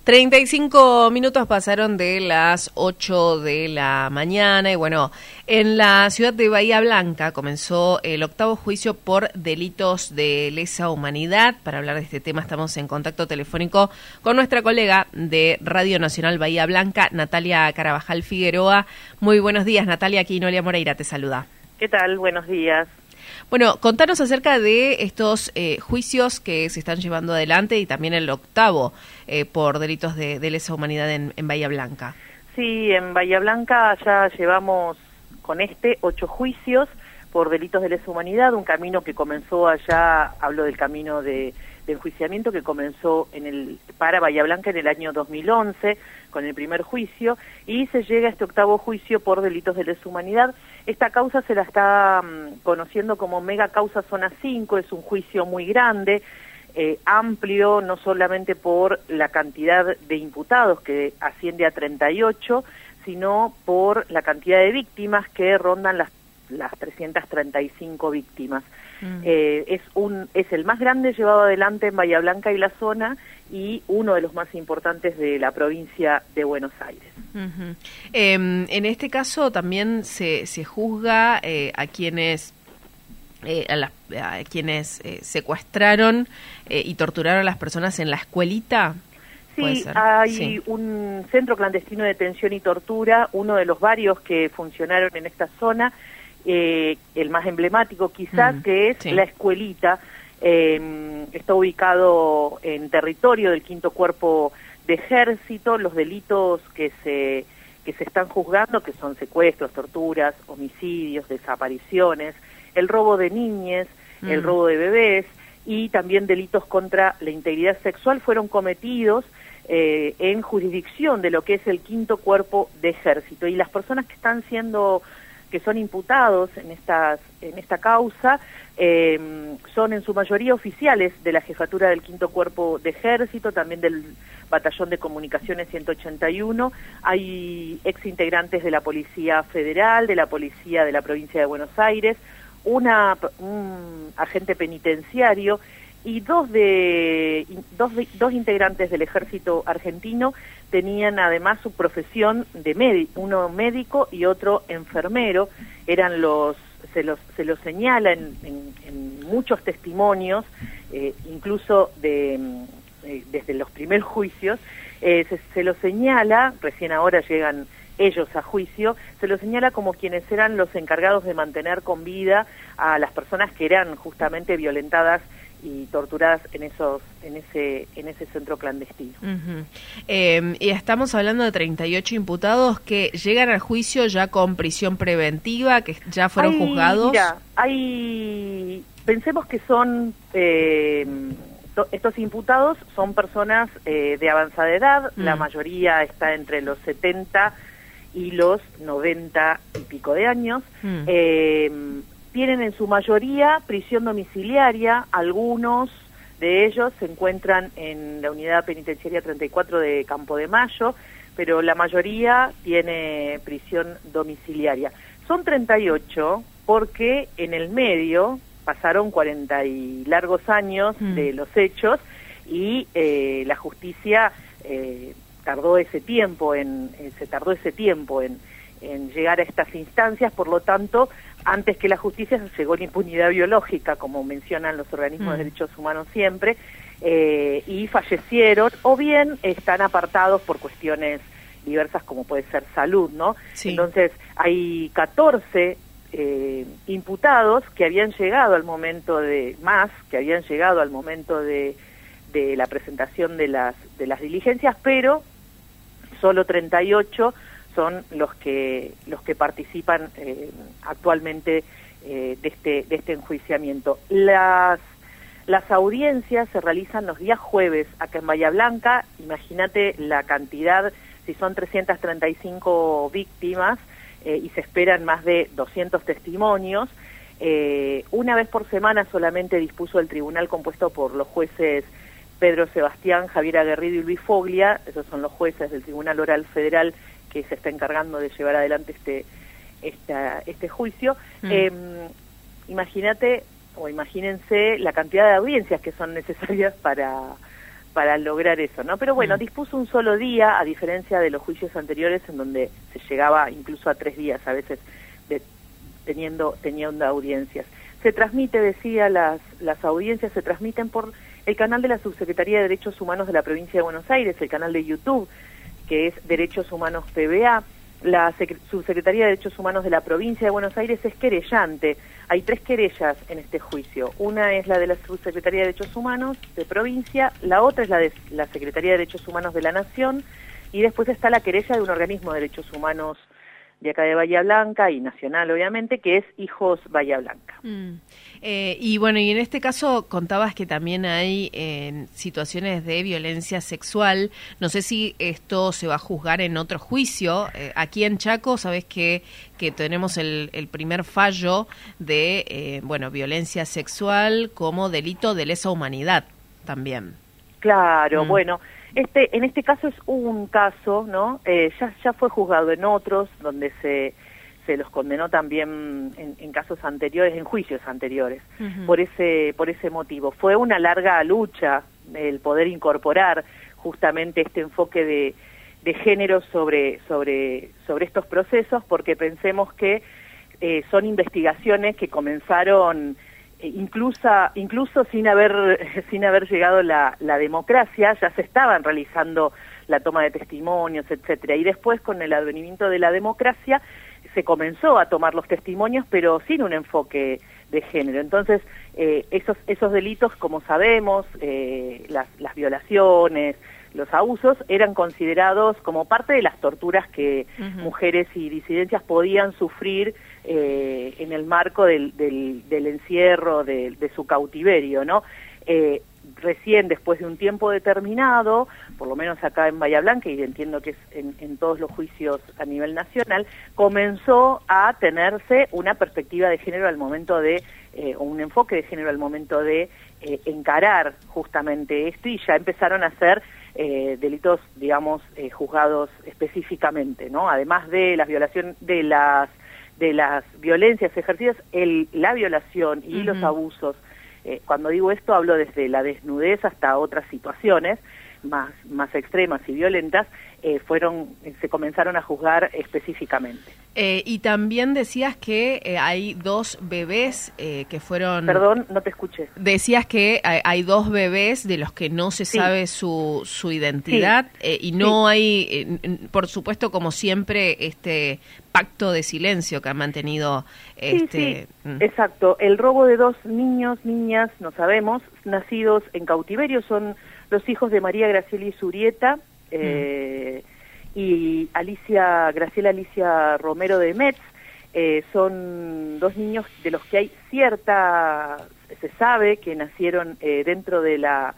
35 minutos pasaron de las 8 de la mañana y bueno, en la ciudad de Bahía Blanca comenzó el octavo juicio por delitos de lesa humanidad. Para hablar de este tema estamos en contacto telefónico con nuestra colega de Radio Nacional Bahía Blanca, Natalia Carabajal Figueroa. Muy buenos días, Natalia, aquí Noelia Moreira te saluda. ¿Qué tal? Buenos días. Bueno, contanos acerca de estos juicios que se están llevando adelante y también el octavo por delitos de lesa humanidad en Bahía Blanca. Sí, en Bahía Blanca ya llevamos con 8 juicios por delitos de lesa humanidad, un camino que comenzó allá, hablo del camino de enjuiciamiento que comenzó para Bahía Blanca en el año 2011 con el primer juicio y se llega a este octavo juicio por delitos de lesa humanidad. Esta causa se la está conociendo como mega causa zona 5, es un juicio muy grande, amplio, no solamente por la cantidad de imputados que asciende a 38, sino por la cantidad de víctimas que rondan las 335 víctimas. Es el más grande llevado adelante en Bahía Blanca y la zona y uno de los más importantes de la provincia de Buenos Aires. En este caso también se juzga a quienes secuestraron y torturaron a las personas en la escuelita. Sí, hay un centro clandestino de detención y tortura, uno de los varios que funcionaron en esta zona, el más emblemático quizás, que es la Escuelita. Está ubicado en territorio del Quinto Cuerpo de Ejército. Los delitos que se están juzgando, que son secuestros, torturas, homicidios, desapariciones, el robo de niñes, el robo de bebés y también delitos contra la integridad sexual fueron cometidos en jurisdicción de lo que es el Quinto Cuerpo de Ejército. Y las personas que son imputados en esta causa son en su mayoría oficiales de la jefatura del Quinto Cuerpo de Ejército, también del Batallón de Comunicaciones 181, hay exintegrantes de la Policía Federal, de la Policía de la Provincia de Buenos Aires, un agente penitenciario y dos integrantes del Ejército argentino tenían además su profesión de médico, uno médico y otro enfermero. Se los señala en muchos testimonios, incluso desde los primeros juicios, se los señala, recién ahora llegan ellos a juicio, se los señala como quienes eran los encargados de mantener con vida a las personas que eran justamente violentadas y torturadas en ese centro clandestino. Y estamos hablando de 38 imputados que llegan al juicio ya con prisión preventiva, que ya fueron juzgados. Mira, pensemos que son estos imputados son personas de avanzada edad, la mayoría está entre los 70 y los 90 y pico de años. Tienen en su mayoría prisión domiciliaria, algunos de ellos se encuentran en la unidad penitenciaria 34 de Campo de Mayo, pero la mayoría tiene prisión domiciliaria. Son 38 porque en el medio pasaron 40 y largos años de los hechos y la justicia se tardó ese tiempo en llegar a estas instancias, por lo tanto, antes que la justicia se llegó la impunidad biológica, como mencionan los organismos de derechos humanos siempre, y fallecieron, o bien están apartados por cuestiones diversas como puede ser salud, ¿no? Sí. Entonces, hay 14 imputados que habían llegado al momento de la presentación de las diligencias, pero solo 38 son los que participan actualmente de este enjuiciamiento. Las audiencias se realizan los días jueves acá en Bahía Blanca. Imagínate la cantidad, si son 335 víctimas y se esperan más de 200 testimonios. Una vez por semana solamente dispuso el tribunal compuesto por los jueces Pedro Sebastián, Javier Aguerrido y Luis Foglia. Esos son los jueces del Tribunal Oral Federal que se está encargando de llevar adelante este juicio. Imagínate o imagínense la cantidad de audiencias que son necesarias para para lograr eso, ¿no? Pero bueno, dispuso un solo día, a diferencia de los juicios anteriores en donde se llegaba incluso a 3 días, a veces teniendo audiencias. Se transmite, decía, las audiencias se transmiten por el canal de la Subsecretaría de Derechos Humanos de la Provincia de Buenos Aires, el canal de YouTube, que es Derechos Humanos PBA. La Subsecretaría de Derechos Humanos de la Provincia de Buenos Aires es querellante. Hay 3 querellas en este juicio. Una es la de la Subsecretaría de Derechos Humanos de provincia, la otra es la de la Secretaría de Derechos Humanos de la Nación, y después está la querella de un organismo de derechos humanos de acá de Bahía Blanca y nacional, obviamente, que es Hijos Bahía Blanca. Y bueno, y en este caso contabas que también hay situaciones de violencia sexual. No sé si esto se va a juzgar en otro juicio. Aquí en Chaco, sabes que tenemos el primer fallo de violencia sexual como delito de lesa humanidad también. Claro, bueno. En este caso es un caso, ¿no? Ya fue juzgado en otros, donde se los condenó también en casos anteriores, en juicios anteriores, por ese motivo. Fue una larga lucha el poder incorporar justamente este enfoque de género sobre estos procesos, porque pensemos que son investigaciones que comenzaron incluso sin haber llegado la democracia. Ya se estaban realizando la toma de testimonios, etcétera, y después con el advenimiento de la democracia se comenzó a tomar los testimonios, pero sin un enfoque de género. Entonces esos delitos, como sabemos, las violaciones, los abusos, eran considerados como parte de las torturas que mujeres y disidencias podían sufrir en el marco del encierro, de su cautiverio, ¿no? Recién, después de un tiempo determinado, por lo menos acá en Bahía Blanca, y entiendo que es en todos los juicios a nivel nacional, comenzó a tenerse una perspectiva de género al momento de, o un enfoque de género al momento de encarar justamente esto, y ya empezaron a ser delitos, digamos, juzgados específicamente, ¿no? Además de las violaciones, de las violencias ejercidas, la violación y los abusos. Cuando digo esto hablo desde la desnudez hasta otras situaciones más extremas y violentas, se comenzaron a juzgar específicamente. Y también decías que hay 2 bebés que fueron... Perdón, no te escuché. Decías que hay 2 bebés de los que no se sabe su identidad, y no hay, por supuesto, como siempre, este pacto de silencio que han mantenido... Exacto. El robo de 2 niñas, no sabemos, nacidos en cautiverio, son los hijos de María Graciela Zurieta y Graciela Alicia Romero de Metz. Son 2 niños de los que hay se sabe que nacieron dentro de la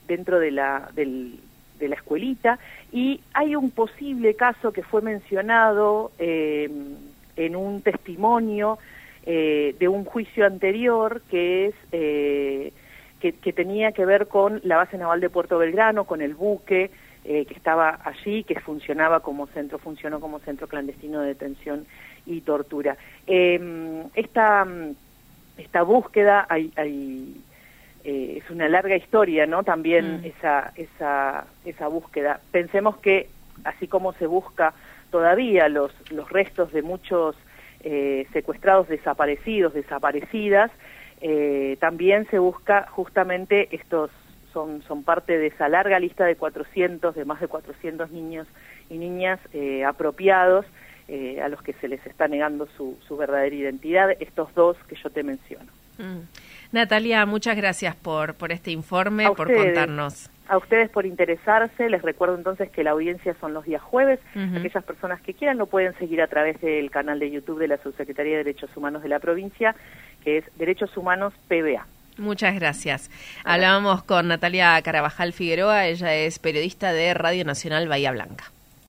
escuelita, y hay un posible caso que fue mencionado en un testimonio de un juicio anterior, que es que tenía que ver con la base naval de Puerto Belgrano, con el buque que estaba allí, que funcionó como centro clandestino de detención y tortura. Esta búsqueda es una larga historia, ¿no? También esa búsqueda. Pensemos que así como se busca todavía los restos de muchos secuestrados, desaparecidos, desaparecidas, también se busca justamente son parte de esa larga lista de más de 400 niños y niñas apropiados, a los que se les está negando su verdadera identidad, estos 2 que yo te menciono. Natalia, muchas gracias por este informe, por contarnos. A ustedes por interesarse. Les recuerdo entonces que la audiencia son los días jueves. Aquellas personas que quieran lo pueden seguir a través del canal de YouTube de la Subsecretaría de Derechos Humanos de la provincia, que es Derechos Humanos PBA. Muchas gracias. Hablábamos con Natalia Carabajal Figueroa, ella es periodista de Radio Nacional Bahía Blanca.